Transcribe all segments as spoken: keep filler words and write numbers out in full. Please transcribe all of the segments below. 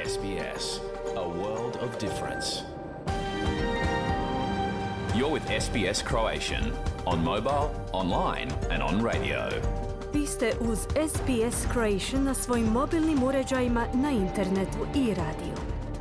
S B S, a world of difference. You're with S B S Croatian, on mobile, online and on radio. Vi ste uz S B S Croatian na svojim mobilnim uređajima, na internetu i radiju.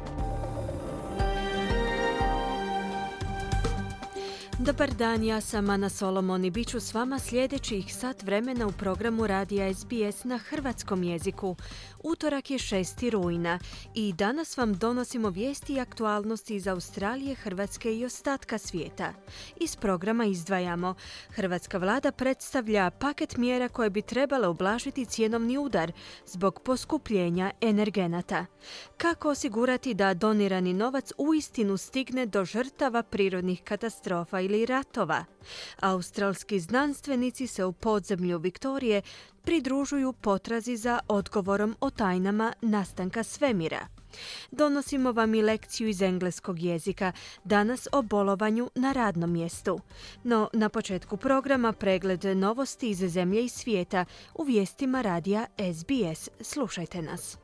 Dobar dan, ja sam Ana Solomon i bit ću s vama sljedećih sat vremena u programu radija S B S na hrvatskom jeziku. Utorak je šesti rujna i danas vam donosimo vijesti i aktualnosti iz Australije, Hrvatske i ostatka svijeta. Iz programa izdvajamo: hrvatska vlada predstavlja paket mjera koje bi trebale ublažiti cjenovni udar zbog poskupljenja energenata. Kako osigurati da donirani novac uistinu stigne do žrtava prirodnih katastrofa ili ratova? Australski znanstvenici se u podzemlju Viktorije pridružuju potrazi za odgovorom o tajnama nastanka svemira. Donosimo vam i lekciju iz engleskog jezika, danas o bolovanju na radnom mjestu. No, na početku programa pregled novosti iz zemlje i svijeta u vijestima radija S B S. Slušajte nas.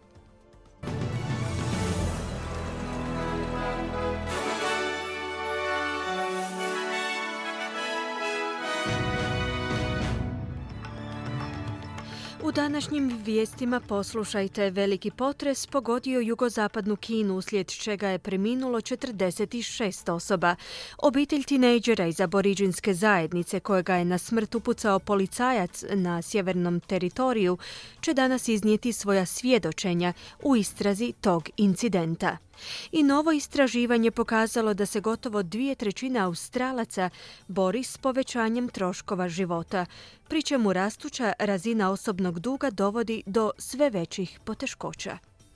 U današnjim vijestima poslušajte: veliki potres pogodio jugozapadnu Kinu, uslijed čega je preminulo četrdeset šest osoba. Obitelj tinejdžera iz aboriđinske zajednice kojega je na smrt upucao policajac na sjevernom teritoriju će danas iznijeti svoja svjedočenja u istrazi tog incidenta. I novo istraživanje pokazalo da se gotovo dvije trećine Australaca bori s povećanjem troškova života, pri čemu rastuća razina osobnog duga dovodi do sve većih poteškoća.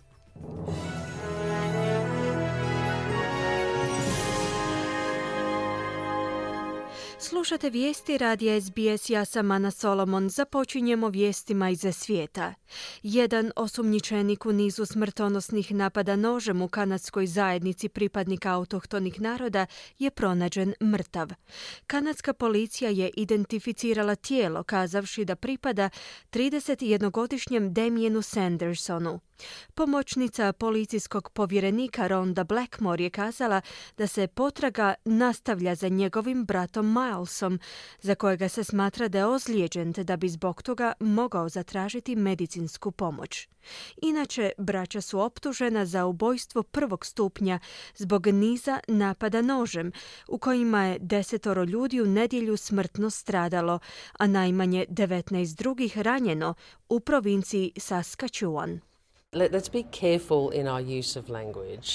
Slušate vijesti radija S B S, ja sam Ana Solomon. Započinjemo vijestima iz svijeta. Jedan osumnjičenik u nizu smrtonosnih napada nožem u kanadskoj zajednici pripadnika autohtonih naroda je pronađen mrtav. Kanadska policija je identificirala tijelo kazavši da pripada tridesetjednogodišnjem Damienu Sandersonu. Pomoćnica policijskog povjerenika Rhonda Blackmore je kazala da se potraga nastavlja za njegovim bratom Milesom, za kojega se smatra da je ozlijeđen te da bi zbog toga mogao zatražiti medicinsku pomoć. Inače, braća su optužena za ubojstvo prvog stupnja zbog niza napada nožem, u kojima je desetoro ljudi u nedjelju smrtno stradalo, a najmanje devetnaest drugih ranjeno u provinciji Saskatchewan. Let's be careful in our use of language.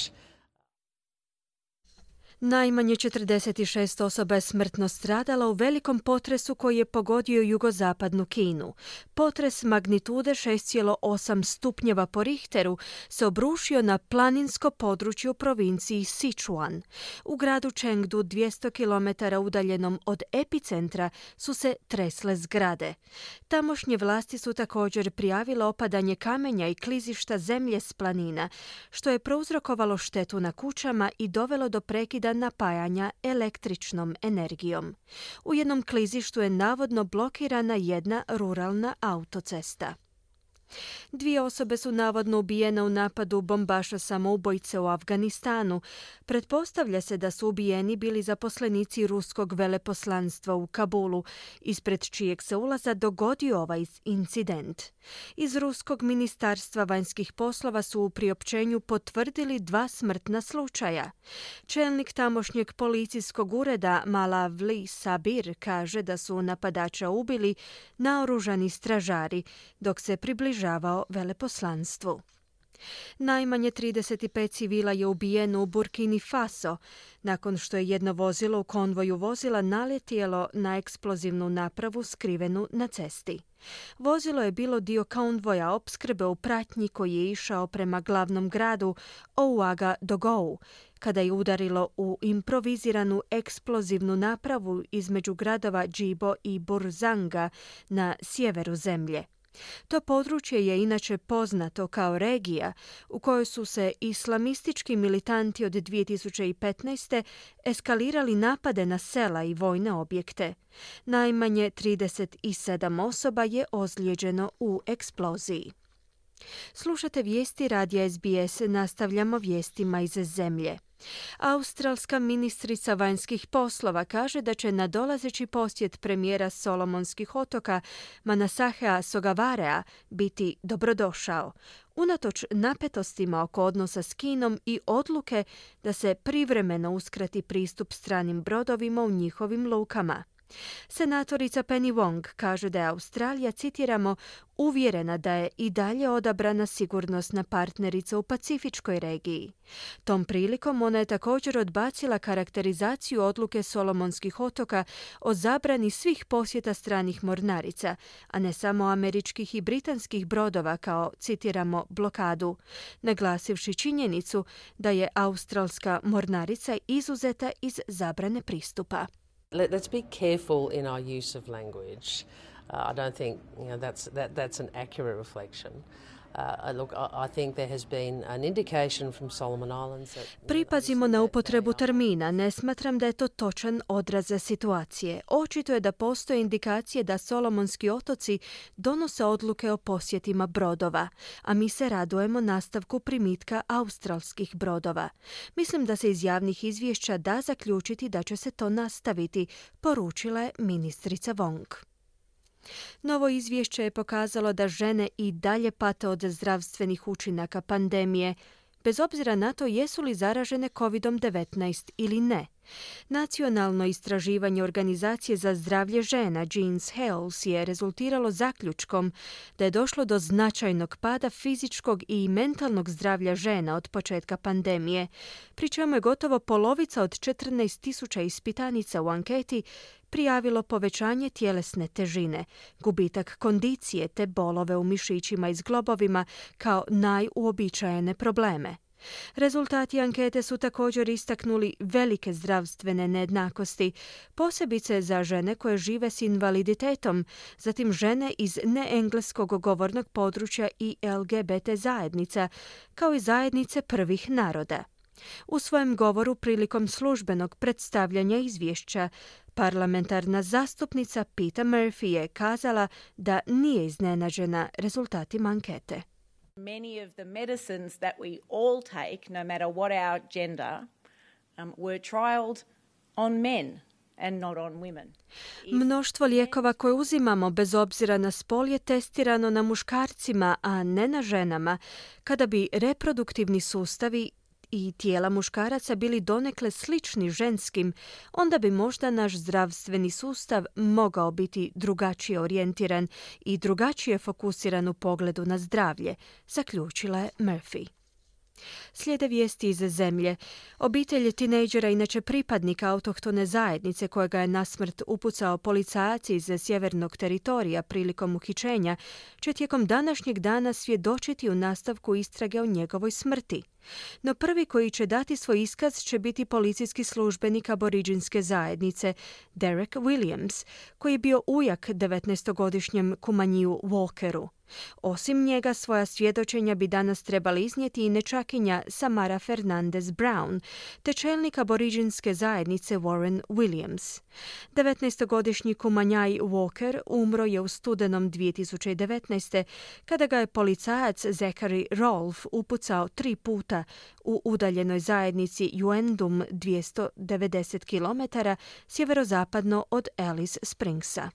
Najmanje četrdeset šest osoba je smrtno stradalo u velikom potresu koji je pogodio jugozapadnu Kinu. Potres magnitude šest zarez osam stupnjeva po Richteru se obrušio na planinsko područje u provinciji Sichuan. U gradu Chengdu, dvjesto kilometara udaljenom od epicentra, su se tresle zgrade. Tamošnje vlasti su također prijavile opadanje kamenja i klizišta zemlje s planina, što je prouzrokovalo štetu na kućama i dovelo do prekida napajanja električnom energijom. U jednom klizištu je navodno blokirana jedna ruralna autocesta. Dvije osobe su navodno ubijene u napadu bombaša samoubojice u Afganistanu. Pretpostavlja se da su ubijeni bili zaposlenici ruskog veleposlanstva u Kabulu, ispred čijeg se ulaza dogodio ovaj incident. Iz ruskog ministarstva vanjskih poslova su u priopćenju potvrdili dva smrtna slučaja. Čelnik tamošnjeg policijskog ureda Malavli Sabir kaže da su napadača ubili naoružani stražari dok se približavao veleposlanstvu. Najmanje trideset pet civila je ubijeno u Burkini Faso nakon što je jedno vozilo u konvoju vozila naletjelo na eksplozivnu napravu skrivenu na cesti. Vozilo je bilo dio konvoja opskrbe u pratnji koji je išao prema glavnom gradu Ouagadougou, kada je udarilo u improviziranu eksplozivnu napravu između gradova Džibo i Burzanga na sjeveru zemlje. To područje je inače poznato kao regija u kojoj su se islamistički militanti od dvije tisuće petnaeste. eskalirali napade na sela i vojne objekte. Najmanje trideset sedam osoba je ozlijeđeno u eksploziji. Slušate vijesti radija S B S, nastavljamo vijestima iz zemlje. Australska ministrica vanjskih poslova kaže da će nadolazeći posjet premijera Solomonskih otoka Manasahea Sogavarea biti dobrodošao, unatoč napetostima oko odnosa s Kinom i odluke da se privremeno uskrati pristup stranim brodovima u njihovim lukama. Senatorica Penny Wong kaže da je Australija, citiramo, uvjerena da je i dalje odabrana sigurnosna partnerica u Pacifičkoj regiji. Tom prilikom ona je također odbacila karakterizaciju odluke Solomonskih otoka o zabrani svih posjeta stranih mornarica, a ne samo američkih i britanskih brodova kao, citiramo, blokadu, naglasivši činjenicu da je australska mornarica izuzeta iz zabrane pristupa. Let, let's be careful in our use of language. Uh, I don't think you know, that's, that, that's an accurate reflection. Uh, look, I, I think there has been an indication from Solomon Islands that... Pripazimo na upotrebu termina. Ne smatram da je to točan odraz situacije. Očito je da postoje indikacije da Solomonski otoci donose odluke o posjetima brodova, a mi se radujemo nastavku primitka australskih brodova. Mislim da se iz javnih izvješća da zaključiti da će se to nastaviti, poručila je ministrica Wong. Novo izvješće je pokazalo da žene i dalje pate od zdravstvenih učinaka pandemije, bez obzira na to jesu li zaražene kovid devetnaest ili ne. Nacionalno istraživanje Organizacije za zdravlje žena Jeans Health je rezultiralo zaključkom da je došlo do značajnog pada fizičkog i mentalnog zdravlja žena od početka pandemije, pri čemu je gotovo polovica od četrnaest tisuća ispitanica u anketi prijavilo povećanje tjelesne težine, gubitak kondicije te bolove u mišićima i zglobovima kao najuobičajene probleme. Rezultati ankete su također istaknuli velike zdravstvene nejednakosti, posebice za žene koje žive s invaliditetom, zatim žene iz neengleskog govornog područja i L G B T zajednica, kao i zajednice prvih naroda. U svojem govoru prilikom službenog predstavljanja izvješća, parlamentarna zastupnica Peta Murphy je kazala da nije iznenađena rezultatima ankete. Many of the medicines that we all take, no matter what our gender, um, were trialled on men and not on women. Mnoštvo lijekova koje uzimamo bez obzira na spol je testirano na muškarcima, a ne na ženama, kada bi reproduktivni sustavi i tijela muškaraca bili donekle slični ženskim, onda bi možda naš zdravstveni sustav mogao biti drugačije orijentiran i drugačije fokusiran u pogledu na zdravlje, zaključila je Murphy. Slijede vijesti iz zemlje. Obitelj tinejdžera, inače pripadnika autohtone zajednice kojega je na smrt upucao policajac iz sjevernog teritorija prilikom uhićenja, će tijekom današnjeg dana svjedočiti u nastavku istrage o njegovoj smrti. No prvi koji će dati svoj iskaz će biti policijski službenik aboriđinske zajednice Derek Williams, koji je bio ujak devetnaestogodišnjem Kumanjiju Walkeru. Osim njega, svoja svjedočenja bi danas trebali iznijeti i nečakinja Samara Fernandez Brown, te čelnik aboriđinske zajednice Warren Williams. devetnaestogodišnji Kumanjaj Walker umro je u studenom dvije tisuće devetnaeste. kada ga je policajac Zachary Rolfe upucao tri puta u udaljenoj zajednici Uendum dvjesto devedeset kilometara sjeverozapadno od Alice Springsa.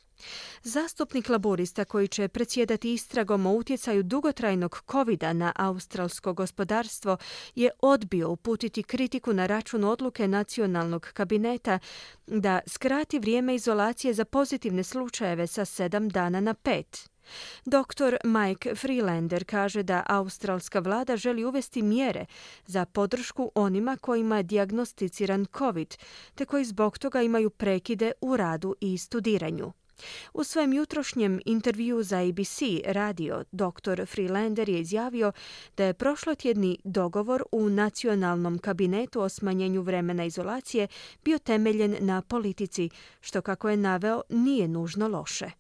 Zastupnik laburista koji će predsjedati istragom o utjecaju dugotrajnog kovida na australsko gospodarstvo je odbio uputiti kritiku na račun odluke nacionalnog kabineta da skrati vrijeme izolacije za pozitivne slučajeve sa sedam dana na pet. Doktor Mike Freelander kaže da australska vlada želi uvesti mjere za podršku onima kojima je dijagnosticiran COVID, te koji zbog toga imaju prekide u radu i studiranju. U svojem jutrošnjem intervjuu za A B C radio doktor Freelander je izjavio da je prošlotjedni dogovor u nacionalnom kabinetu o smanjenju vremena izolacije bio temeljen na politici, što, kako je naveo, nije nužno loše.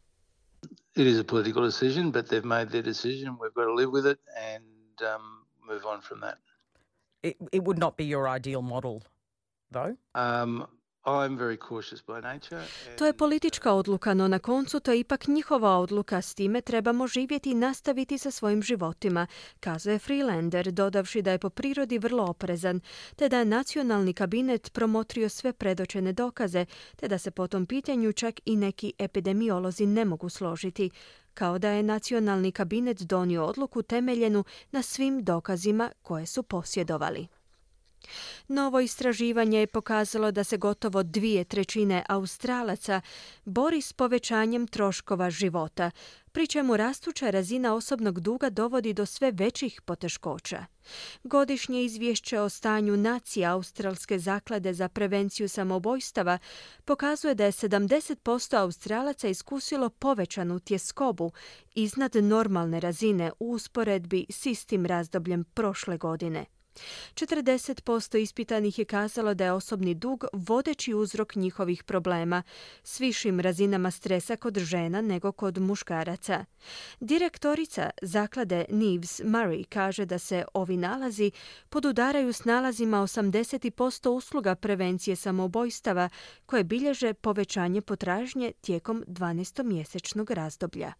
It is a political decision, but they've made their decision. We've got to live with it and um, move on from that. It, it would not be your ideal model, though? Um, I'm very cautious by nature. To je politička odluka, no na koncu to je ipak njihova odluka, s time trebamo živjeti i nastaviti sa svojim životima, kazuje Freelander, dodavši da je po prirodi vrlo oprezan, te da je nacionalni kabinet promotrio sve predočene dokaze, te da se po tom pitanju čak i neki epidemiolozi ne mogu složiti, kao da je nacionalni kabinet donio odluku temeljenu na svim dokazima koje su posjedovali. Novo istraživanje je pokazalo da se gotovo dvije trećine Australaca bori s povećanjem troškova života, pri čemu rastuća razina osobnog duga dovodi do sve većih poteškoća. Godišnje izvješće o stanju nacije Australske zaklade za prevenciju samoubojstava pokazuje da je sedamdeset posto Australaca iskusilo povećanu tjeskobu iznad normalne razine u usporedbi s istim razdobljem prošle godine. četrdeset posto ispitanih je kazalo da je osobni dug vodeći uzrok njihovih problema, s višim razinama stresa kod žena nego kod muškaraca. Direktorica zaklade Neves Murray kaže da se ovi nalazi podudaraju s nalazima osamdeset posto usluga prevencije samoubojstava koje bilježe povećanje potražnje tijekom dvanaestomjesečnog razdoblja.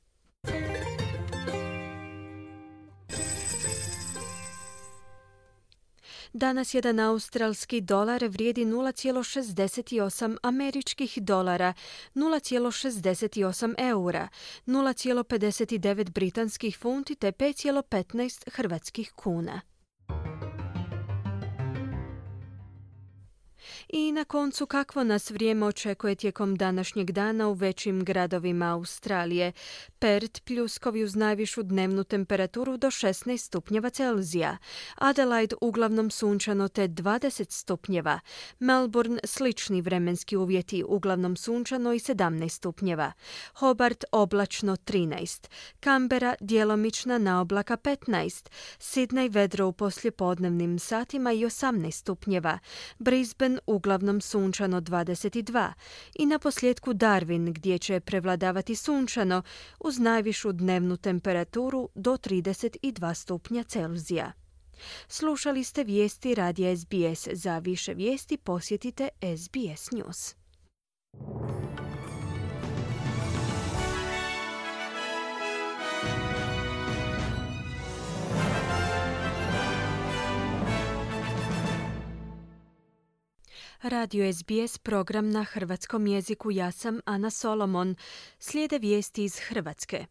Danas jedan australski dolar vrijedi nula zarez šezdeset osam američkih dolara, nula zarez šezdeset osam eura, nula zarez pedeset devet britanskih funti te pet zarez petnaest hrvatskih kuna. I na koncu, kakvo nas vrijeme očekuje tijekom današnjeg dana u većim gradovima Australije. Perth pljuskovi uz najvišu dnevnu temperaturu do šesnaest stupnjeva Celzija. Adelaide uglavnom sunčano te dvadeset stupnjeva. Melbourne slični vremenski uvjeti, uglavnom sunčano i sedamnaest stupnjeva. Hobart oblačno trinaest. Canberra djelomična naoblaka petnaest. Sydney vedro u poslijepodnevnim satima i osamnaest stupnjeva. Brisbane uglavnom sunčano dvadeset dva i na posljedku Darwin gdje će prevladavati sunčano uz najvišu dnevnu temperaturu do trideset dva stupnja Celzija. Slušali ste vijesti radija S B S. Za više vijesti posjetite S B S News. Radio S B S program na hrvatskom jeziku. Ja sam Ana Solomon. Slijede vijesti iz Hrvatske.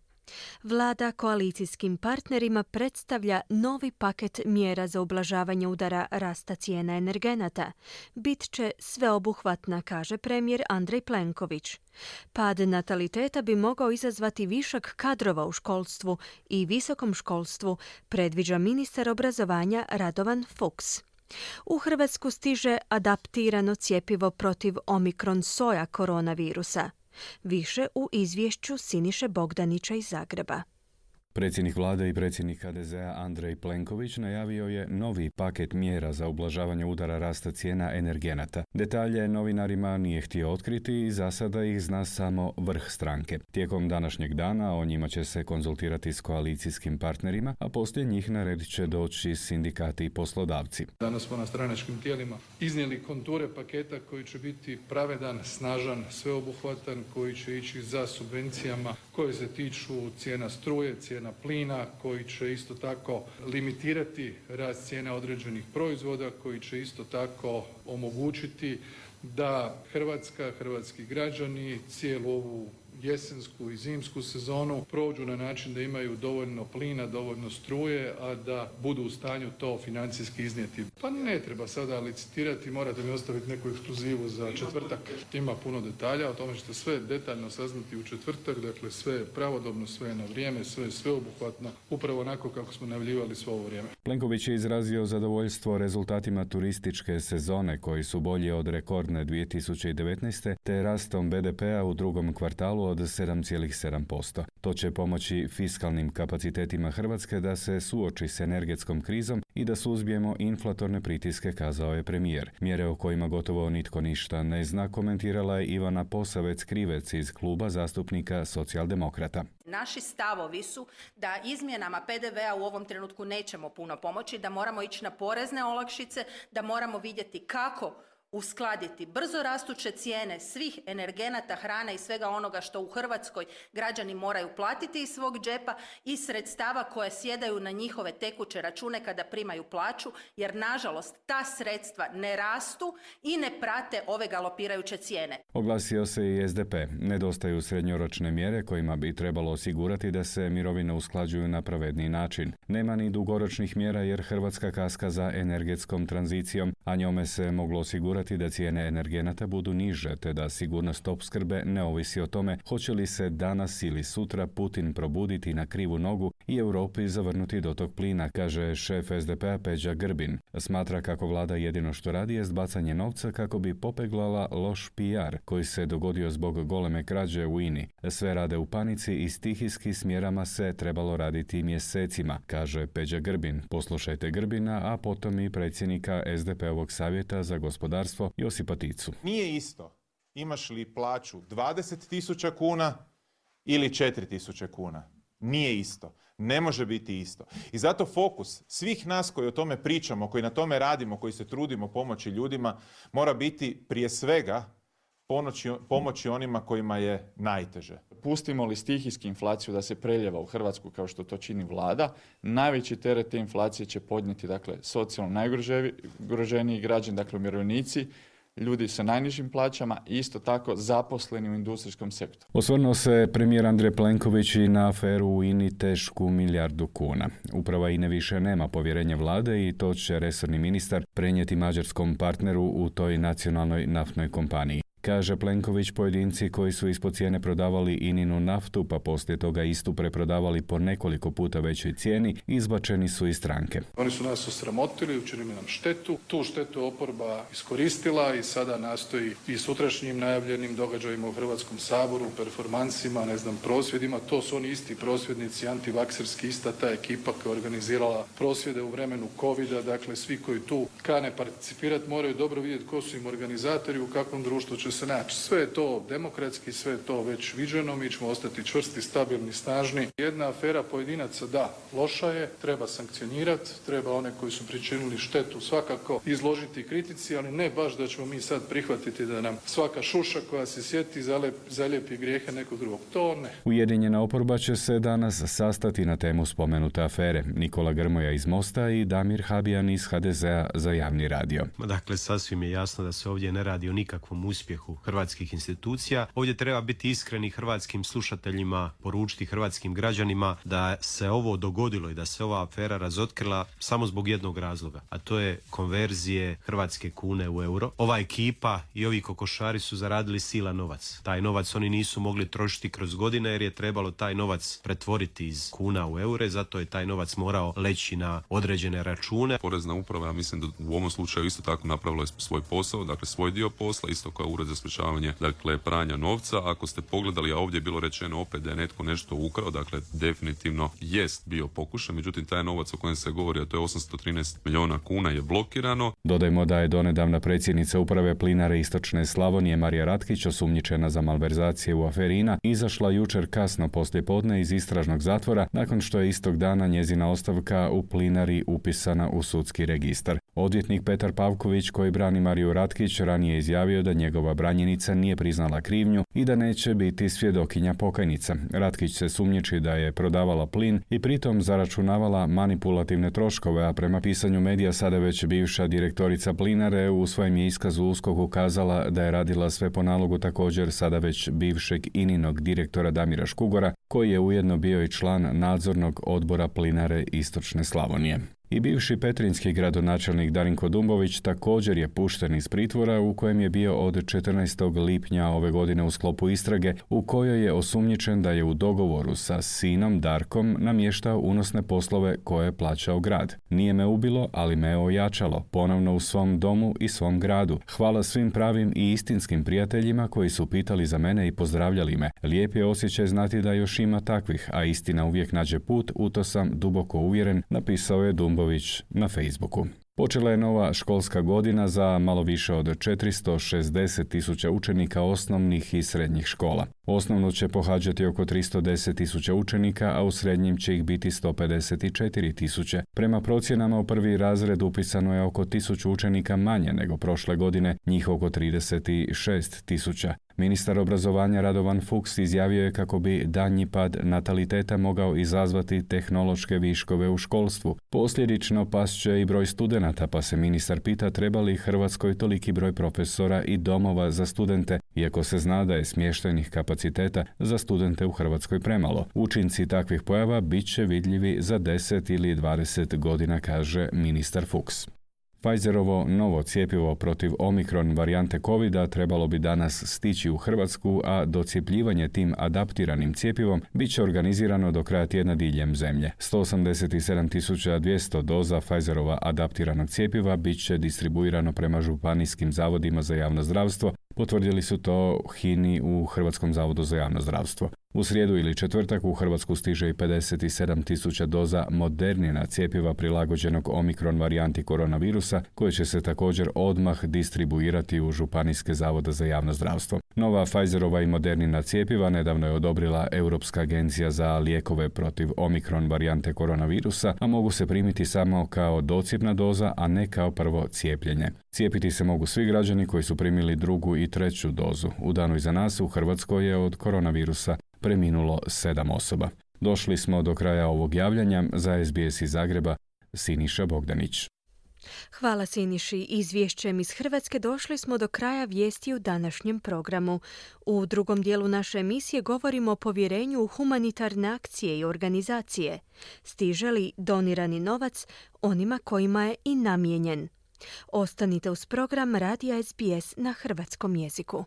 Vlada koalicijskim partnerima predstavlja novi paket mjera za ublažavanje udara rasta cijena energenata. Bit će sveobuhvatna, kaže premijer Andrej Plenković. Pad nataliteta bi mogao izazvati višak kadrova u školstvu i visokom školstvu, predviđa ministar obrazovanja Radovan Fuchs. U Hrvatsku stiže adaptirano cjepivo protiv omikron soja koronavirusa. Više u izvješću Siniše Bogdanića iz Zagreba. Predsjednik vlade i predsjednik H D Z-a Andrej Plenković najavio je novi paket mjera za ublažavanje udara rasta cijena energenata. Detalje novinarima nije htio otkriti i za sada ih zna samo vrh stranke. Tijekom današnjeg dana o njima će se konzultirati s koalicijskim partnerima, a poslije njih na red će doći sindikati i poslodavci. Danas smo na stranačkim tijelima iznijeli konture paketa koji će biti pravedan, snažan, sveobuhvatan, koji će ići za subvencijama koje se tiču cijena struje, cijena plina, koji će isto tako limitirati rast cijena određenih proizvoda, koji će isto tako omogućiti da Hrvatska, hrvatski građani cijelu ovu jesensku i zimsku sezonu prođu na način da imaju dovoljno plina, dovoljno struje, a da budu u stanju to financijski iznijeti. Pa ne treba sada licitirati, morate mi ostaviti neku ekskluzivu za četvrtak. Ima puno detalja, o tome ćete sve detaljno saznati u četvrtak, dakle sve pravodobno, sve na vrijeme, sve sveobuhvatno, upravo onako kako smo najavljivali svo ovo vrijeme. Plenković je izrazio zadovoljstvo rezultatima turističke sezone koji su bolji od rekordne dvije tisuće devetnaeste te rastom B D P-a u drugom kvartalu od sedam zarez sedam posto. To će pomoći fiskalnim kapacitetima Hrvatske da se suoči s energetskom krizom i da suzbijemo inflatorne pritiske, kazao je premijer. Mjere o kojima gotovo nitko ništa ne zna komentirala je Ivana Posavec-Krivec iz kluba zastupnika Socijaldemokrata. Naši stavovi su da izmjenama P D V-a u ovom trenutku nećemo puno pomoći, da moramo ići na porezne olakšice, da moramo vidjeti kako uskladiti brzo rastuće cijene svih energenata, hrane i svega onoga što u Hrvatskoj građani moraju platiti iz svog džepa i sredstava koje sjedaju na njihove tekuće račune kada primaju plaću, jer nažalost ta sredstva ne rastu i ne prate ove galopirajuće cijene. Oglasio se i S D P. Nedostaju srednjoročne mjere kojima bi trebalo osigurati da se mirovine usklađuju na pravedniji način. Nema ni dugoročnih mjera jer Hrvatska kaska za energetskom tranzicijom, a njome se moglo osigurati da cijene energenata budu niže, te da sigurnost opskrbe ne ovisi o tome hoće li se danas ili sutra Putin probuditi na krivu nogu i Europi zavrnuti dotok plina, kaže šef S D P-a Peđa Grbin. Smatra kako vlada jedino što radi jest bacanje novca kako bi popeglala loš P R koji se dogodio zbog goleme krađe u I N I. Sve rade u panici i stihijski s mjerama se trebalo raditi mjesecima, kaže Peđa Grbin. Poslušajte Grbina, a potom i predsjednika S D P-ovog savjeta za gospodarstvo Josipa Ticu. Nije isto imaš li plaću dvadeset tisuća kuna ili četiri tisuće kuna. Nije isto. Ne može biti isto. I zato fokus svih nas koji o tome pričamo, koji na tome radimo, koji se trudimo pomoći ljudima, mora biti prije svega pomoći, pomoći onima kojima je najteže. Pustimo li stihijski inflaciju da se preljeva u Hrvatsku kao što to čini vlada, najveći teret te inflacije će podnijeti dakle, socijalno najugroženiji građani, dakle umirovljenici, ljudi sa najnižim plaćama i isto tako zaposleni u industrijskom sektoru. Osvrnuo se premijer Andrej Plenković i na aferu u I N I tešku milijardu kuna. Uprava I N E više nema povjerenja vlade i to će resorni ministar prenijeti mađarskom partneru u toj nacionalnoj naftnoj kompaniji. Kaže Plenković, pojedinci koji su ispod cijene prodavali I N I-nu naftu, pa poslije toga istu preprodavali po nekoliko puta većoj cijeni, izbačeni su iz stranke. Oni su nas osramotili, učinili nam štetu. Tu štetu oporba iskoristila i sada nastoji i sutrašnjim najavljenim događajima u Hrvatskom saboru, performansima, ne znam, prosvjedima. To su oni isti prosvjednici, antivakserski, ista ta ekipa koja je organizirala prosvjede u vremenu covida. Dakle, svi koji tu kane participirati moraju dobro vidjeti ko su im organizatori, u kakvom društvu će se naći. Sve je to demokratski, sve je to već viđeno, mi ćemo ostati čvrsti, stabilni, snažni. Jedna afera pojedinaca, da, loša je, treba sankcionirati, treba one koji su pričinili štetu svakako izložiti kritici, ali ne baš da ćemo mi sad prihvatiti da nam svaka šuša koja se sjeti zalijepi grijehe nekog drugog. To ne. Ujedinjena oporba će se danas sastati na temu spomenute afere. Nikola Grmoja iz Mosta i Damir Habijan iz H D Z-a za javni radio. Dakle, sasvim je jasno da se ovdje ne radi o nikakvom uspjehu hrvatskih institucija. Ovdje treba biti iskreni hrvatskim slušateljima, poručiti hrvatskim građanima da se ovo dogodilo i da se ova afera razotkrila samo zbog jednog razloga, a to je konverzije hrvatske kune u euro. Ova ekipa i ovi kokošari su zaradili silan novac. Taj novac oni nisu mogli trošiti kroz godine jer je trebalo taj novac pretvoriti iz kuna u eure, zato je taj novac morao leći na određene račune. Porezna uprava, ja mislim da u ovom slučaju isto tako napravila svoj posao, dakle svoj dio posla, isto kao Ured za sprečavanje dakle pranja novca. Ako ste pogledali, a ovdje je bilo rečeno opet da je netko nešto ukrao, dakle definitivno jest bio pokušaj, međutim taj novac o kojem se govori, a to je osamsto trinaest milijuna kuna, je blokirano. Dodajmo da je donedavna predsjednica uprave Plinare Istočne Slavonije Marija Ratkić, osumnjičena za malverzacije u aferi I N A, izašla jučer kasno poslijepodne iz istražnog zatvora nakon što je istog dana njezina ostavka u Plinari upisana u sudski registar. Odvjetnik Petar Pavković, koji brani Mariju Ratkić, ranije izjavio da njegova branjenica nije priznala krivnju i da neće biti svjedokinja pokajnica. Ratkić se sumnjiči da je prodavala plin i pritom zaračunavala manipulativne troškove, a prema pisanju medija sada već bivša direktorica Plinare u svojem je iskazu U S K O K ukazala da je radila sve po nalogu također sada već bivšeg I N I-nog direktora Damira Škugora, koji je ujedno bio i član nadzornog odbora Plinare Istočne Slavonije. I bivši petrinjski gradonačelnik Darinko Dumbović također je pušten iz pritvora u kojem je bio od četrnaestog lipnja ove godine u sklopu istrage u kojoj je osumnjičen da je u dogovoru sa sinom Darkom namještao unosne poslove koje je plaćao grad. Nije me ubilo, ali me je ojačalo, ponovno u svom domu i svom gradu. Hvala svim pravim i istinskim prijateljima koji su pitali za mene i pozdravljali me. Lijep je osjećaj znati da još ima takvih, a istina uvijek nađe put, u to sam duboko uvjeren, napisao je Dumbović na Facebooku. Počela je nova školska godina za malo više od četiristo šezdeset tisuća učenika osnovnih i srednjih škola. Osnovnu će pohađati oko tristo deset tisuća učenika, a u srednjim će ih biti sto pedeset četiri tisuće. Prema procjenama u prvi razred upisano je oko tisuću učenika manje nego prošle godine, njih oko trideset šest tisuća. Ministar obrazovanja Radovan Fuchs izjavio je kako bi daljnji pad nataliteta mogao izazvati tehnološke viškove u školstvu. Posljedično past će i broj studenata, pa se ministar pita treba li Hrvatskoj toliki broj profesora i domova za studente, iako se zna da je smještajnih kapaciteta za studente u Hrvatskoj premalo. Učinci takvih pojava bit će vidljivi za deset ili dvadeset godina, kaže ministar Fuchs. Pfizerovo novo cjepivo protiv omikron varijante covida trebalo bi danas stići u Hrvatsku, a docjepljivanje tim adaptiranim cjepivom bit će organizirano do kraja tjedna diljem zemlje. sto osamdeset sedam tisuća dvjesto doza Pfizerova adaptiranog cjepiva bit će distribuirano prema županijskim zavodima za javno zdravstvo, potvrdili su to H I N I u Hrvatskom zavodu za javno zdravstvo. U srijedu ili četvrtak u Hrvatsku stiže i pedeset sedam tisuća doza Modernina cjepiva prilagođenog omikron varijanti koronavirusa, koje će se također odmah distribuirati u županijske zavode za javno zdravstvo. Nova Pfizerova i Modernina cjepiva nedavno je odobrila Europska agencija za lijekove protiv omikron varijante koronavirusa, a mogu se primiti samo kao docjepna doza, a ne kao prvo cijepljenje. Cijepiti se mogu svi građani koji su primili drugu i treću dozu. U danu iza nas u Hrvatskoj je od koronavirusa preminulo sedam osoba. Došli smo do kraja ovog javljanja. Za S B S iz Zagreba, Siniša Bogdanić. Hvala Siniši. Izvješćem iz Hrvatske došli smo do kraja vijesti u današnjem programu. U drugom dijelu naše emisije govorimo o povjerenju u humanitarne akcije i organizacije. Stiže li donirani novac onima kojima je i namijenjen? Ostanite uz program Radija S B S na hrvatskom jeziku.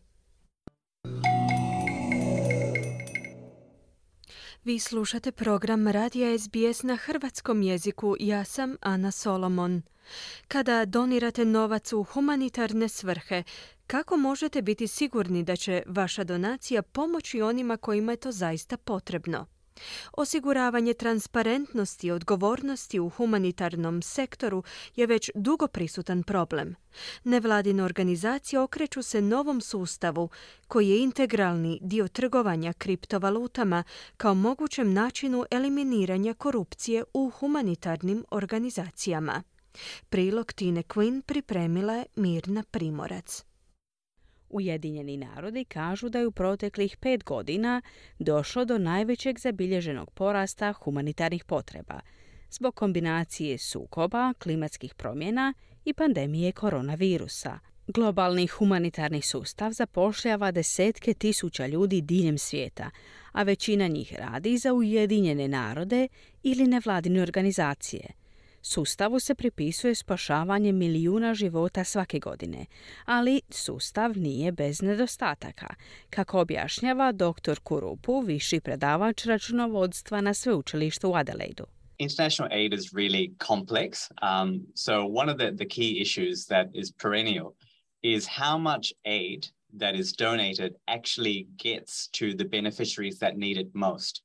Vi slušate program Radija S B S na hrvatskom jeziku. Ja sam Ana Solomon. Kada donirate novac u humanitarne svrhe, kako možete biti sigurni da će vaša donacija pomoći onima kojima je to zaista potrebno? Osiguravanje transparentnosti i odgovornosti u humanitarnom sektoru je već dugo prisutan problem. Nevladine organizacije okreću se novom sustavu koji je integralni dio trgovanja kriptovalutama kao mogućem načinu eliminiranja korupcije u humanitarnim organizacijama. Prilog Tine Quinn pripremila je Mirna Primorac. Ujedinjeni narodi kažu da je u proteklih pet godina došlo do najvećeg zabilježenog porasta humanitarnih potreba zbog kombinacije sukoba, klimatskih promjena i pandemije koronavirusa. Globalni humanitarni sustav zapošljava desetke tisuća ljudi diljem svijeta, a većina njih radi za Ujedinjene narode ili nevladine organizacije. Sustavu se pripisuje spašavanje milijuna života svake godine, ali sustav nije bez nedostataka, kako objašnjava doktor Kurupu, viši predavač računovodstva na sveučilištu u Adelaidu. International aid is really complex. Um, so one of the, the key issues that is perennial is how much aid that is donated actually gets to the beneficiaries that need it most.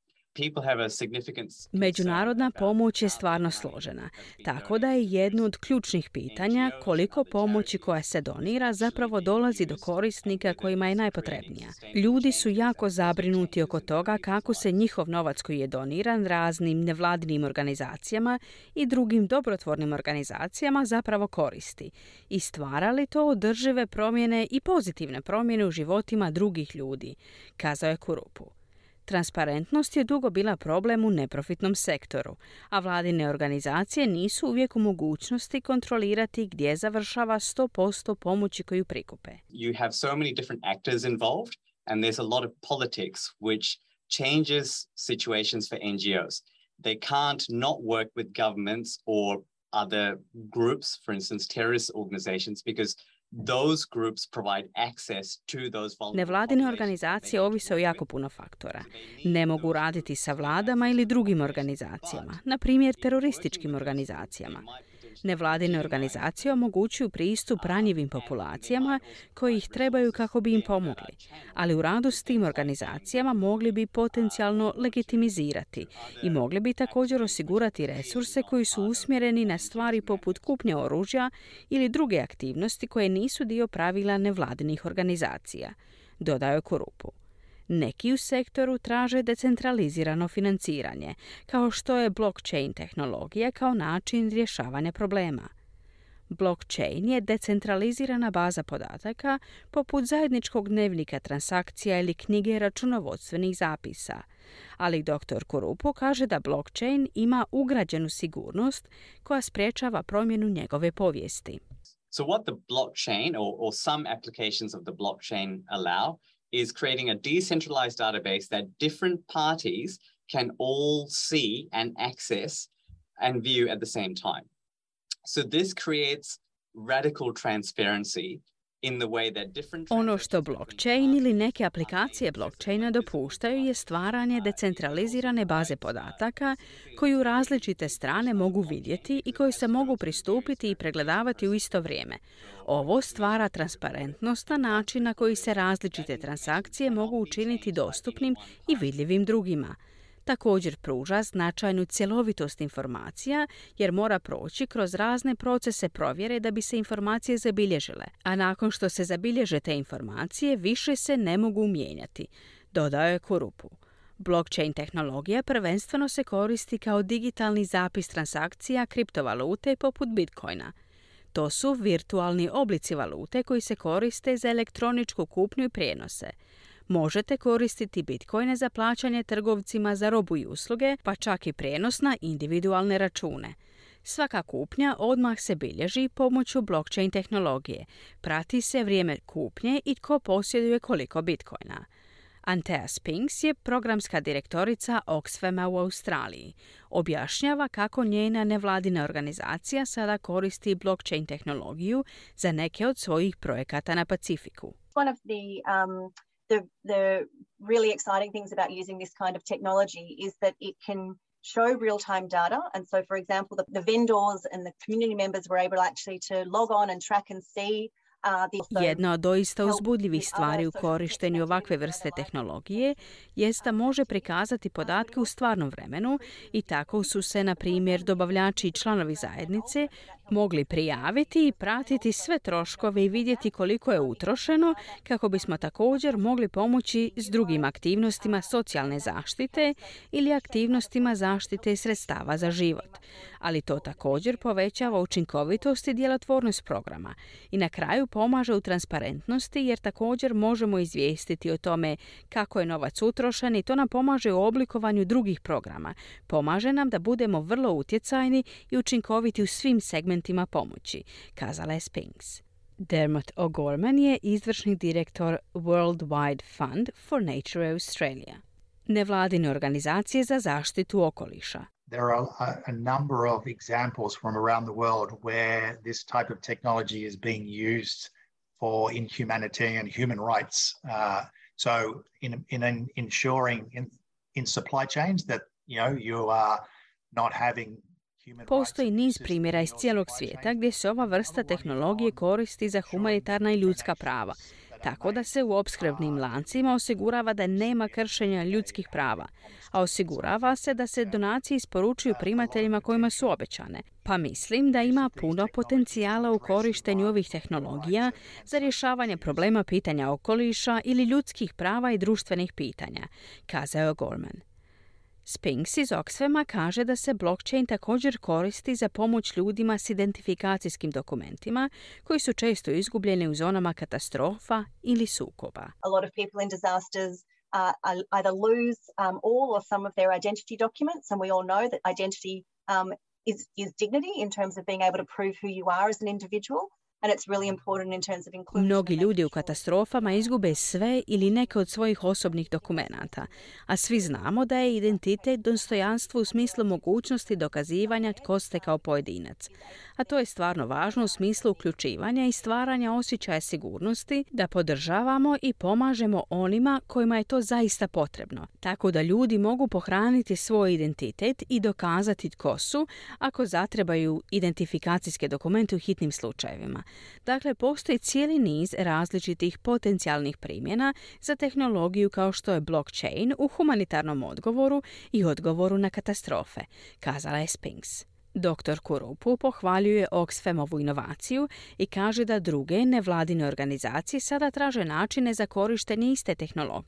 Međunarodna pomoć je stvarno složena, tako da je jedno od ključnih pitanja koliko pomoći koja se donira zapravo dolazi do korisnika kojima je najpotrebnija. Ljudi su jako zabrinuti oko toga kako se njihov novac koji je doniran raznim nevladinim organizacijama i drugim dobrotvornim organizacijama zapravo koristi i stvara li to održive promjene i pozitivne promjene u životima drugih ljudi, kazao je Kurupu. Transparentnost je dugo bila problem u neprofitnom sektoru, a vladine organizacije nisu uvijek u mogućnosti kontrolirati gdje završava sto posto pomoći koju prikupe. You have so many different actors involved and there's a lot of politics which changes situations for N G Os. They can't not work with governments or other groups, for instance terrorist organizations, because those groups provide access to those vulnerable. Nevladine organizacije ovise o jako puno faktora. Ne mogu raditi sa vladama ili drugim organizacijama, na primjer terorističkim organizacijama. Nevladine organizacije omogućuju pristup ranjivim populacijama koji ih trebaju kako bi im pomogli, ali u radu s tim organizacijama mogli bi potencijalno legitimizirati i mogli bi također osigurati resurse koji su usmjereni na stvari poput kupnje oružja ili druge aktivnosti koje nisu dio pravila nevladinih organizacija, dodao je Kurupu. Neki u sektoru traže decentralizirano financiranje, kao što je blockchain tehnologija kao način rješavanja problema. Blockchain je decentralizirana baza podataka poput zajedničkog dnevnika transakcija ili knjige računovodstvenih zapisa. Ali doktor Kurupu kaže da blockchain ima ugrađenu sigurnost koja sprječava promjenu njegove povijesti. So what the blockchain or, or some applications of the blockchain allow is creating a decentralized database that different parties can all see and access and view at the same time. So this creates radical transparency in the way that different Ono što blockchain ili neke aplikacije blockchaina dopuštaju je stvaranje decentralizirane baze podataka koju različite strane mogu vidjeti i koji se mogu pristupiti i pregledavati u isto vrijeme. Ovo stvara transparentnost na način na koji se različite transakcije mogu učiniti dostupnim i vidljivim drugima. Također pruža značajnu cjelovitost informacija jer mora proći kroz razne procese provjere da bi se informacije zabilježile, a nakon što se zabilježe te informacije više se ne mogu mijenjati, dodao je Kurupu. Blockchain tehnologija prvenstveno se koristi kao digitalni zapis transakcija kriptovalute poput Bitcoina. To su virtualni oblici valute koji se koriste za elektroničku kupnju i prijenose. Možete koristiti bitcoine za plaćanje trgovcima za robu i usluge, pa čak i prijenos na individualne račune. Svaka kupnja odmah se bilježi pomoću blockchain tehnologije. Prati se vrijeme kupnje i tko posjeduje koliko bitcoina. Antea Spinks je programska direktorica Oxfama u Australiji. Objašnjava kako njena nevladina organizacija sada koristi blockchain tehnologiju za neke od svojih projekata na Pacifiku. One of the um... The, the really exciting things about using this kind of technology is that it can show real-time data. And so, for example, the, the vendors and the community members were able actually to log on and track and see Jedna od doista uzbudljivih stvari u korištenju ovakve vrste tehnologije jest da može prikazati podatke u stvarnom vremenu i tako su se, na primjer, dobavljači i članovi zajednice mogli prijaviti i pratiti sve troškove i vidjeti koliko je utrošeno kako bismo također mogli pomoći s drugim aktivnostima socijalne zaštite ili aktivnostima zaštite sredstava za život. Ali to također povećava učinkovitost i djelotvornost programa i na kraju pomaže u transparentnosti jer također možemo izvijestiti o tome kako je novac utrošen i to nam pomaže u oblikovanju drugih programa. Pomaže nam da budemo vrlo utjecajni i učinkoviti u svim segmentima pomoći, kazala je Spinks. Dermot O'Gorman je izvršni direktor Worldwide Fund for Nature Australia, nevladine organizacije za zaštitu okoliša. There are a, a number of examples from around the world where this type of technology is being used for in humanitarian human rights. Uh, so in, in, in ensuring in, in supply chains that, you know, you are not having. Postoji niz primjera iz cijelog svijeta gdje se ova vrsta tehnologije koristi za humanitarna i ljudska prava, tako da se u opskrbnim lancima osigurava da nema kršenja ljudskih prava, a osigurava se da se donacije isporučuju primateljima kojima su obećane. Pa mislim da ima puno potencijala u korištenju ovih tehnologija za rješavanje problema pitanja okoliša ili ljudskih prava i društvenih pitanja, kazao je Gorman. Spinks iz Oxfama kaže da se blockchain također koristi za pomoć ljudima s identifikacijskim dokumentima koji su često izgubljeni u zonama katastrofa ili sukoba. A lot of people in disasters uh, either lose um, all or some of their identity documents, and we all know that identity um, is, is dignity in terms of being able to prove who you are as an individual. And it's really important in terms of inclusion. Mnogi ljudi u katastrofama izgube sve ili neke od svojih osobnih dokumenata, a svi znamo da je identitet dostojanstvo u smislu mogućnosti dokazivanja tko ste kao pojedinac. A to je stvarno važno u smislu uključivanja i stvaranja osjećaja sigurnosti da podržavamo i pomažemo onima kojima je to zaista potrebno, tako da ljudi mogu pohraniti svoj identitet i dokazati tko su ako zatrebaju identifikacijske dokumente u hitnim slučajevima. Dakle, postoji cijeli niz različitih potencijalnih primjena za tehnologiju kao što je blockchain u humanitarnom odgovoru i odgovoru na katastrofe, kazala je Spinks. doktor Kurupu pohvaljuje Oxfamovu inovaciju i kaže da druge nevladine organizacije sada traže načine za korištenje iste tehnologije.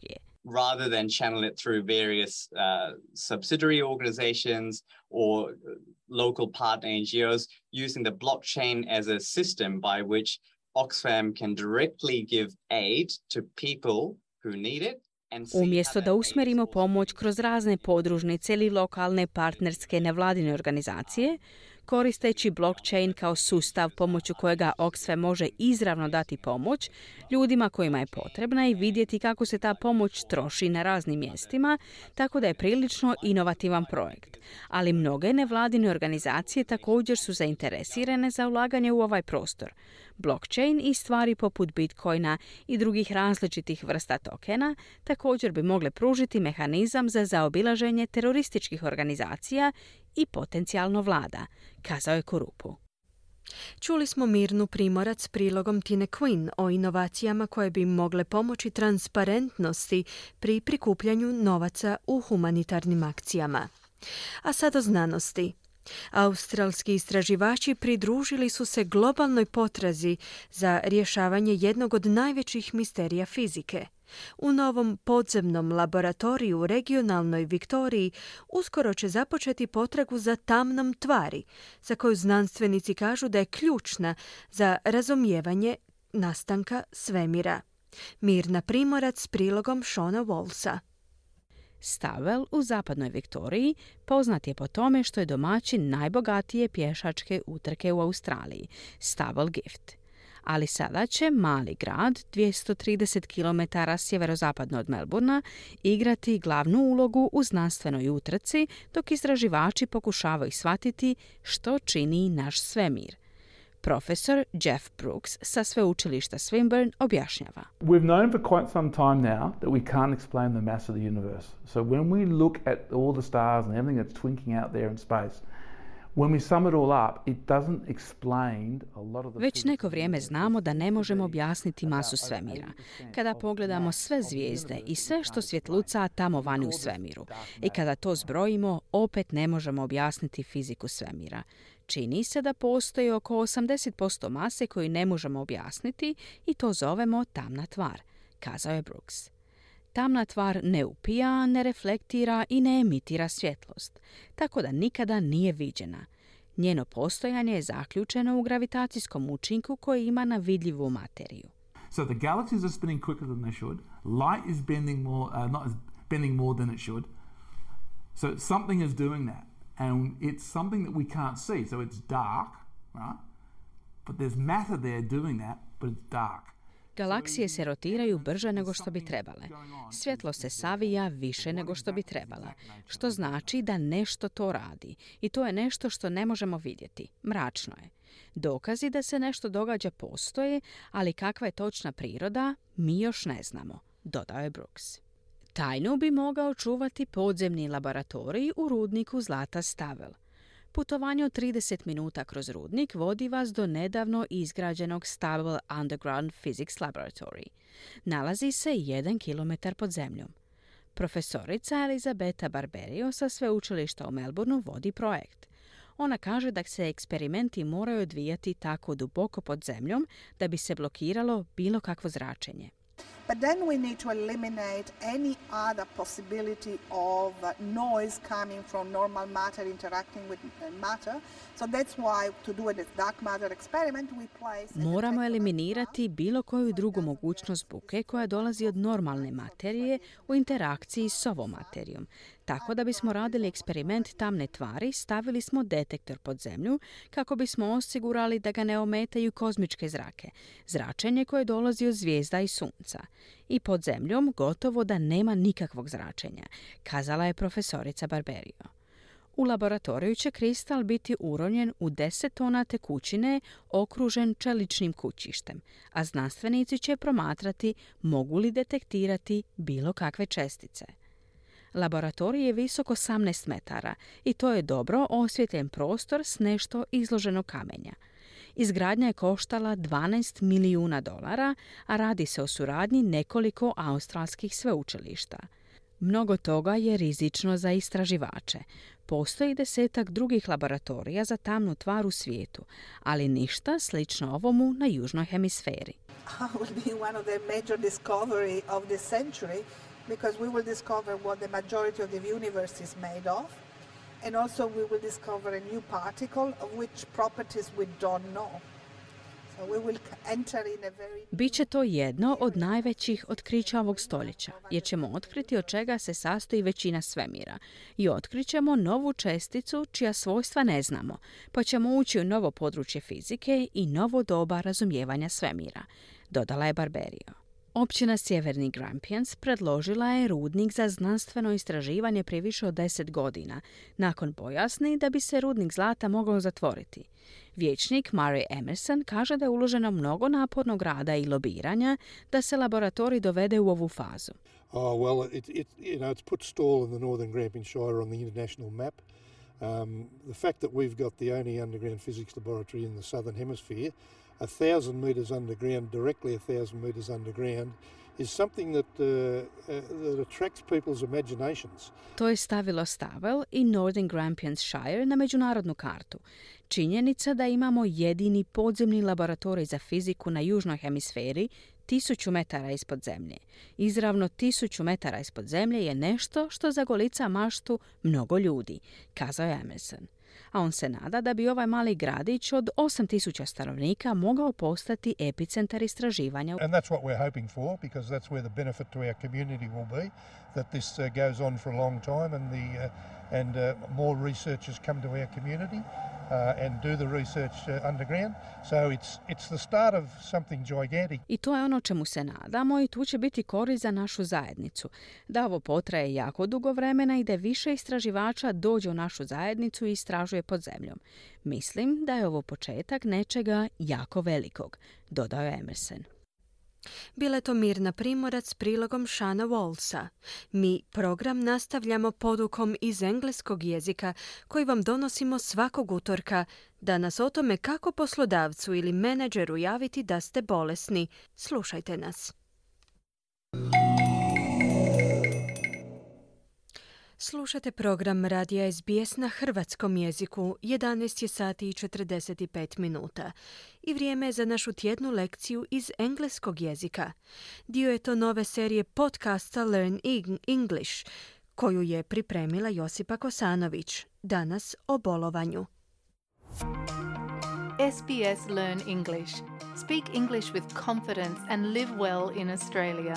rather than channel it through various uh, subsidiary organizations or local partner N G Os, using the blockchain as a system by which Oxfam can directly give aid to people who need it. Umjesto da usmjerimo pomoć kroz razne podružnice ili lokalne partnerske nevladine organizacije, koristeći blockchain kao sustav pomoću kojega Oxfam može izravno dati pomoć ljudima kojima je potrebna i vidjeti kako se ta pomoć troši na raznim mjestima, tako da je prilično inovativan projekt. Ali mnoge nevladine organizacije također su zainteresirane za ulaganje u ovaj prostor. Blockchain i stvari poput Bitcoina i drugih različitih vrsta tokena također bi mogle pružiti mehanizam za zaobilaženje terorističkih organizacija i potencijalno vlada, kazao je Kurupu. Čuli smo Mirnu Primorac s prilogom Tine Quinn o inovacijama koje bi mogle pomoći transparentnosti pri prikupljanju novaca u humanitarnim akcijama. A sad o znanosti. Australski istraživači pridružili su se globalnoj potrazi za rješavanje jednog od najvećih misterija fizike. U novom podzemnom laboratoriju u regionalnoj Viktoriji uskoro će započeti potragu za tamnom tvari, za koju znanstvenici kažu da je ključna za razumijevanje nastanka svemira. Mirna Primorac s prilogom Shona Wallsa. Stawell u zapadnoj Viktoriji poznat je po tome što je domaćin najbogatije pješačke utrke u Australiji, Stawell Gift. Ali sada će mali grad, dvjesto trideset kilometara sjeverozapadno od Melbourna, igrati glavnu ulogu u znanstvenoj utrci, dok istraživači pokušavaju shvatiti što čini naš svemir. Profesor Jeff Brooks sa sveučilišta Swinburne objašnjava. We've known for quite some time now that we can't explain the mass of the universe. So when we look at all the stars and everything that's twinkling out there in space, when we sum it all up, it doesn't explain a lot of the... Već neko vrijeme znamo da ne možemo objasniti masu svemira. Kada pogledamo sve zvijezde i sve što svjetluca tamo vani u svemiru, i kada to zbrojimo, opet ne možemo objasniti fiziku svemira. Čini se da postoji oko osamdeset posto mase koju ne možemo objasniti i to zovemo tamna tvar, kazao je Brooks. Tamna tvar ne upija, ne reflektira i ne emitira svjetlost, tako da nikada nije viđena. Njeno postojanje je zaključeno u gravitacijskom učinku koji ima na vidljivu materiju. So the galaxies are spinning quicker than they should. Light is bending more, uh, not bending more than it should. So something is doing that. And it's something that we can't see. So it's dark, right? But there's matter there doing that, but it's dark. Galaksije se rotiraju brže nego što bi trebale. Svjetlo se savija više nego što bi trebala, što znači da nešto to radi. I to je nešto što ne možemo vidjeti. Mračno je. Dokazi da se nešto događa postoje, ali kakva je točna priroda, mi još ne znamo, dodao je Brooks. Tajnu bi mogao čuvati podzemni laboratorij u rudniku zlata Stawell. Putovanje od trideset minuta kroz rudnik vodi vas do nedavno izgrađenog Stawell Underground Physics Laboratory. Nalazi se jedan kilometar pod zemljom. Profesorica Elizabeta Barberio sa sveučilišta u Melbourneu vodi projekt. Ona kaže da se eksperimenti moraju odvijati tako duboko pod zemljom da bi se blokiralo bilo kakvo zračenje. But then we need to eliminate any other possibility of noise coming from normal matter interacting with matter. So that's why to do this dark matter experiment we place... Moramo eliminirati bilo koju drugu mogućnost buke koja dolazi od normalne materije u interakciji s ovom materijom. Tako da bismo radili eksperiment tamne tvari, stavili smo detektor pod zemlju kako bismo osigurali da ga ne ometaju kozmičke zrake, zračenje koje dolazi od zvijezda i sunca. I pod zemljom gotovo da nema nikakvog zračenja, kazala je profesorica Barberio. U laboratoriju će kristal biti uronjen u deset tona tekućine okružen čeličnim kućištem, a znanstvenici će promatrati mogu li detektirati bilo kakve čestice. Laboratorij je visok osamnaest metara i to je dobro osvjetljen prostor s nešto izloženog kamenja. Izgradnja je koštala dvanaest milijuna dolara, a radi se o suradnji nekoliko australskih sveučilišta. Mnogo toga je rizično za istraživače. Postoji desetak drugih laboratorija za tamnu tvar u svijetu, ali ništa slično ovomu na južnoj hemisferi. Would be one of the major discovery of this century because we will discover what the majority of the universe is made of, and also we will discover a new particle of which properties we don't know. So we will enter in a very... Biće to jedno od najvećih otkrića ovog stoljeća, jer ćemo otkriti od čega se sastoji većina svemira i otkrićemo novu česticu čija svojstva ne znamo, pa ćemo ući u novo područje fizike i novo doba razumijevanja svemira, dodala je Barberio. Općina Sjeverni Grampians predložila je rudnik za znanstveno istraživanje prije više od deset godina, nakon pojasni da bi se rudnik zlata mogao zatvoriti. Vijećnik Murray Emerson kaže da je uloženo mnogo napornog rada i lobiranja da se laboratorij dovede u ovu fazu. Oh, well, it, it, you know, it's put Stawell in the Northern Grampian Shire on the international map. Um, the fact that we've got the only underground physics laboratory in the southern hemisphere, a thousand metres underground, directly a thousand metres underground, is something that, uh, uh, that attracts people's imaginations. To je stavilo Stawell i Northern Grampians Shire na međunarodnu kartu. Činjenica da imamo jedini podzemni laboratorij za fiziku na južnoj hemisferi, tisuću metara ispod zemlje. Izravno tisuću metara ispod zemlje je nešto što zagolica maštu mnogo ljudi, kazao je Emerson. A on se nada da bi ovaj mali gradić od osam tisuća stanovnika mogao postati epicentar istraživanja. And that's what we're hoping for, because that's where the benefit to our community will be, that this uh, goes on for a long time and the uh, and uh, more researchers come to our community uh, and do the research uh, underground. So it's it's the start of something gigantic. I to je ono čemu se nadamo i tu će biti korist za našu zajednicu. Da ovo potraje jako dugo vremena i da više istraživača dođe u našu zajednicu i istražuje pod zemljom. Mislim da je ovo početak nečega jako velikog, dodao je Emerson. Bila je to Mirna Primorac s prilogom Shana Wallsa. Mi program nastavljamo podukom iz engleskog jezika koji vam donosimo svakog utorka. Danas o tome kako poslodavcu ili menadžeru javiti da ste bolesni. Slušajte nas. Slušate program Radija S B S na hrvatskom jeziku. jedanaest je sati i četrdeset pet minuta. I vrijeme je za našu tjednu lekciju iz engleskog jezika. Dio je to nove serije podcasta Learn English, koju je pripremila Josipa Kosanović. Danas o bolovanju. S B S Learn English. Speak English with confidence and live well in Australia.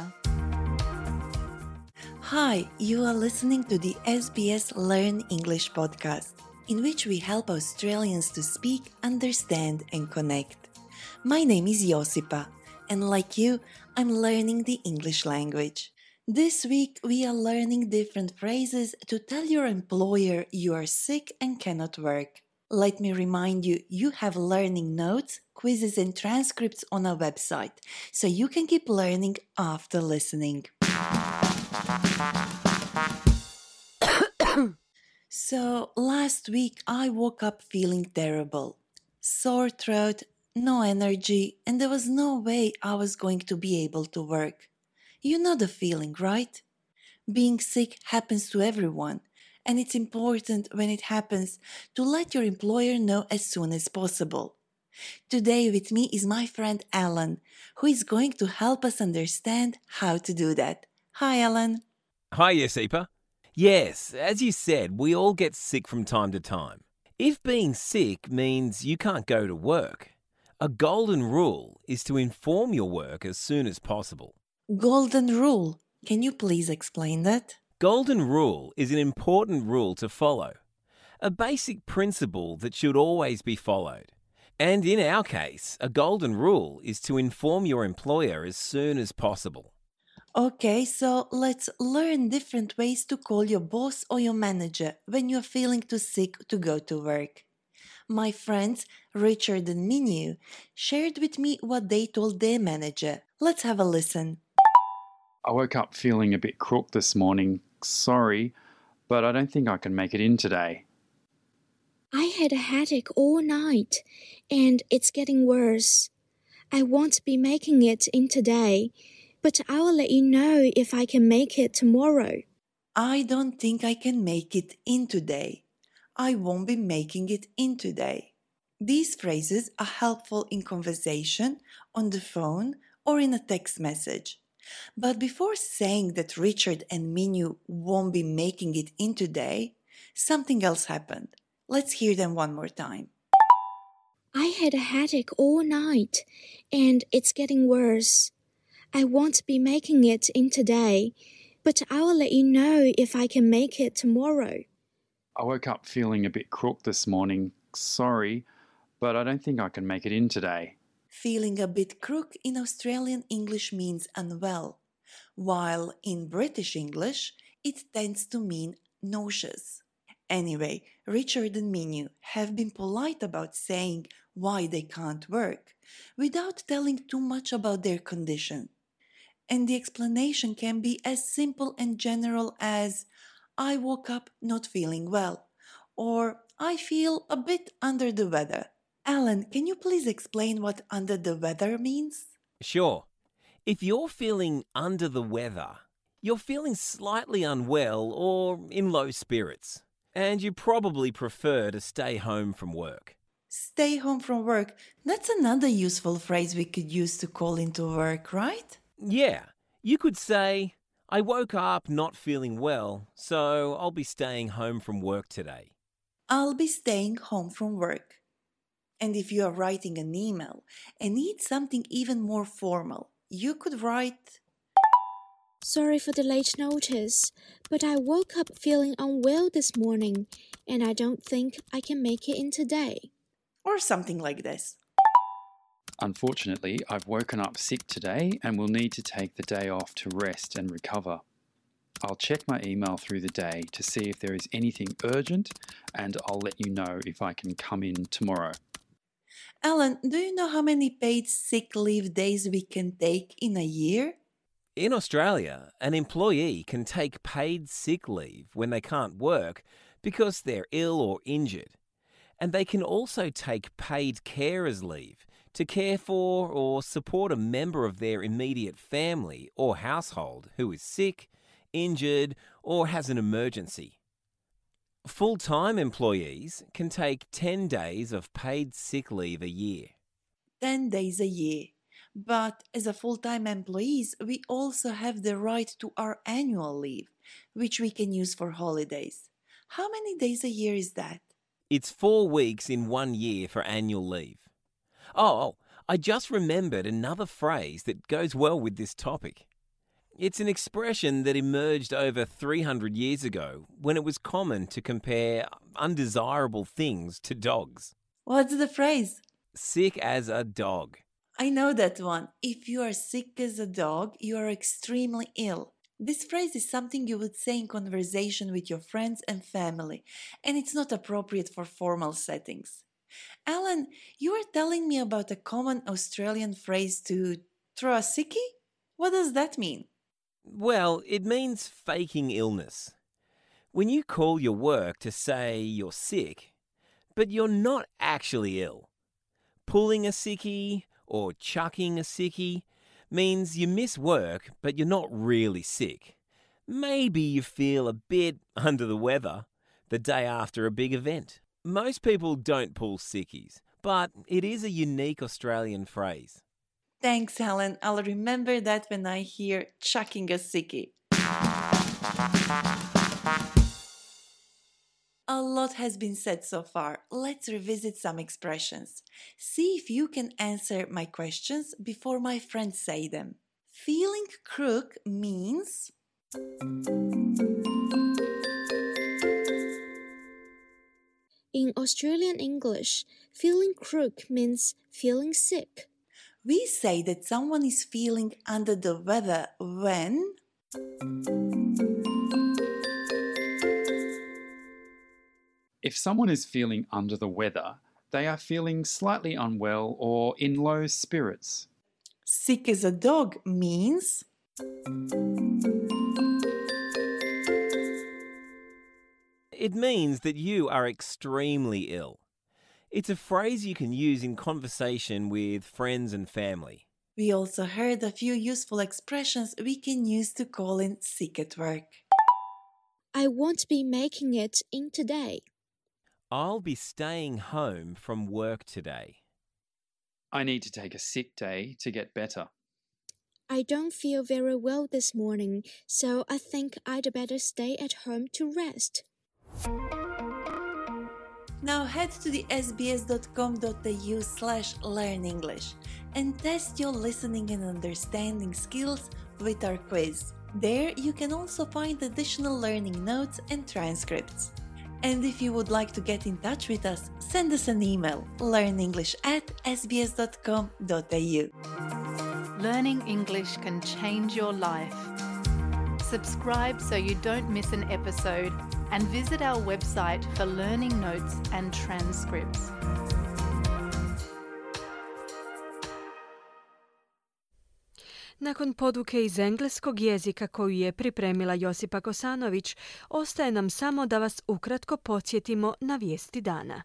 Hi, you are listening to the S B S Learn English podcast, in which we help Australians to speak, understand, and connect. My name is Josipa, and like you, I'm learning the English language. This week, we are learning different phrases to tell your employer you are sick and cannot work. Let me remind you, you have learning notes, quizzes, and transcripts on our website, so you can keep learning after listening. So, last week I woke up feeling terrible. Sore throat, no energy, and there was no way I was going to be able to work. You know the feeling, right? Being sick happens to everyone, and it's important when it happens to let your employer know as soon as possible. Today with me is my friend Alan, who is going to help us understand how to do that. Hi, Alan. Hi, Josipa. Yes, as you said, we all get sick from time to time. If being sick means you can't go to work, a golden rule is to inform your work as soon as possible. Golden rule. Can you please explain that? Golden rule is an important rule to follow, a basic principle that should always be followed. And in our case, a golden rule is to inform your employer as soon as possible. Okay, so let's learn different ways to call your boss or your manager when you're feeling too sick to go to work. My friends Richard and Minu shared with me what they told their manager. Let's have a listen. I woke up feeling a bit crook this morning. Sorry, but I don't think I can make it in today. I had a headache all night, and it's getting worse. I won't be making it in today, but I'll let you know if I can make it tomorrow. I don't think I can make it in today. I won't be making it in today. These phrases are helpful in conversation, on the phone, or in a text message. But before saying that Richard and Minu won't be making it in today, something else happened. Let's hear them one more time. I had a headache all night, and it's getting worse. I won't be making it in today, but I'll let you know if I can make it tomorrow. I woke up feeling a bit crook this morning. Sorry, but I don't think I can make it in today. Feeling a bit crook in Australian English means unwell, while in British English it tends to mean nauseous. Anyway, Richard and Minu have been polite about saying why they can't work, without telling too much about their condition. And the explanation can be as simple and general as, I woke up not feeling well, or I feel a bit under the weather. Alan, can you please explain what under the weather means? Sure. If you're feeling under the weather, you're feeling slightly unwell or in low spirits, and you probably prefer to stay home from work. Stay home from work. That's another useful phrase we could use to call into work, right? Yeah, you could say, I woke up not feeling well, so I'll be staying home from work today. I'll be staying home from work. And if you are writing an email and need something even more formal, you could write, Sorry for the late notice, but I woke up feeling unwell this morning, and I don't think I can make it in today. Or something like this. Unfortunately, I've woken up sick today and will need to take the day off to rest and recover. I'll check my email through the day to see if there is anything urgent, and I'll let you know if I can come in tomorrow. Alan, do you know how many paid sick leave days we can take in a year? In Australia, an employee can take paid sick leave when they can't work because they're ill or injured. And they can also take paid carers leave to care for or support a member of their immediate family or household who is sick, injured, or has an emergency. Full-time employees can take ten days of paid sick leave a year. ten days a year. But as a full-time employees, we also have the right to our annual leave, which we can use for holidays. How many days a year is that? It's four weeks in one year for annual leave. Oh, I just remembered another phrase that goes well with this topic. It's an expression that emerged over three hundred years ago when it was common to compare undesirable things to dogs. What's the phrase? Sick as a dog. I know that one. If you are sick as a dog, you are extremely ill. This phrase is something you would say in conversation with your friends and family, and it's not appropriate for formal settings. Alan, you were telling me about a common Australian phrase to throw a sickie? What does that mean? Well, it means faking illness. When you call your work to say you're sick, but you're not actually ill. Pulling a sickie or chucking a sickie means you miss work, but you're not really sick. Maybe you feel a bit under the weather the day after a big event. Most people don't pull sickies, but it is a unique Australian phrase. Thanks, Helen. I'll remember that when I hear chucking a sickie. A lot has been said so far. Let's revisit some expressions. See if you can answer my questions before my friends say them. Feeling crook means... In Australian English, feeling crook means feeling sick. We say that someone is feeling under the weather when... If someone is feeling under the weather, they are feeling slightly unwell or in low spirits. Sick as a dog means... It means that you are extremely ill. It's a phrase you can use in conversation with friends and family. We also heard a few useful expressions we can use to call in sick at work. I won't be making it in today. I'll be staying home from work today. I need to take a sick day to get better. I don't feel very well this morning, so I think I'd better stay at home to rest. Now head to the sbs.com.au slash learn English and test your listening and understanding skills with our quiz. There you can also find additional learning notes and transcripts. And if you would like to get in touch with us, send us an email, learnenglish at sbs.com.au. Learning English can change your life. Subscribe so you don't miss an episode and visit our website for learning notes and transcripts. Nakon poduke iz engleskog jezika koju je pripremila Josipa Kosanović, ostaje nam samo da vas ukratko podsjetimo na vijesti dana.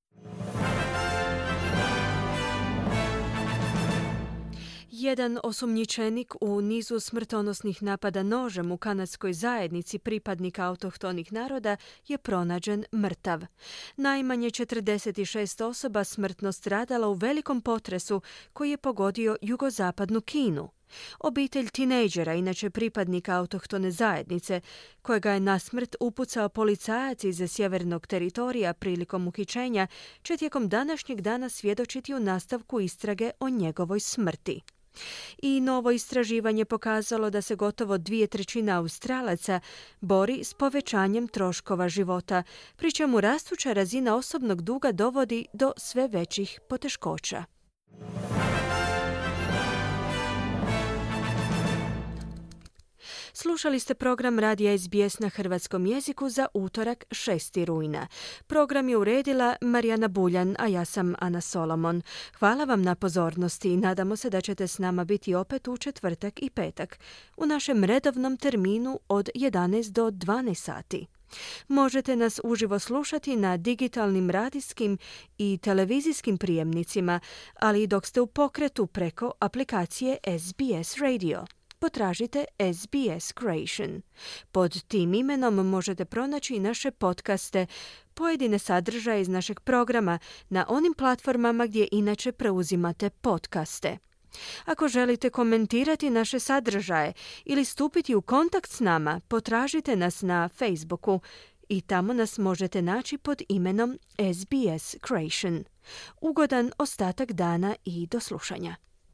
Jedan osumnjičenik u nizu smrtonosnih napada nožem u kanadskoj zajednici pripadnika autohtonih naroda je pronađen mrtav. Najmanje četrdeset šest osoba smrtno stradala u velikom potresu koji je pogodio jugozapadnu Kinu. Obitelj tinejdžera, inače pripadnika autohtone zajednice, kojega je na smrt upucao policajac iz sjevernog teritorija prilikom uhićenja, će tijekom današnjeg dana svjedočiti u nastavku istrage o njegovoj smrti. I novo istraživanje pokazalo da se gotovo dvije trećine Australaca bori s povećanjem troškova života, pri čemu rastuća razina osobnog duga dovodi do sve većih poteškoća. Slušali ste program Radija S B S na hrvatskom jeziku za utorak šestog rujna. Program je uredila Marijana Buljan, a ja sam Ana Solomon. Hvala vam na pozornosti i nadamo se da ćete s nama biti opet u četvrtak i petak u našem redovnom terminu od jedanaest do dvanaest sati. Možete nas uživo slušati na digitalnim radijskim i televizijskim prijemnicima, ali i dok ste u pokretu preko aplikacije S B S Radio. Potražite S B S Creation. Pod tim imenom možete pronaći i naše podcaste, pojedine sadržaje iz našeg programa na onim platformama gdje inače preuzimate podcaste. Ako želite komentirati naše sadržaje ili stupiti u kontakt s nama, potražite nas na Facebooku i tamo nas možete naći pod imenom S B S Creation. Ugodan ostatak dana i do slušanja.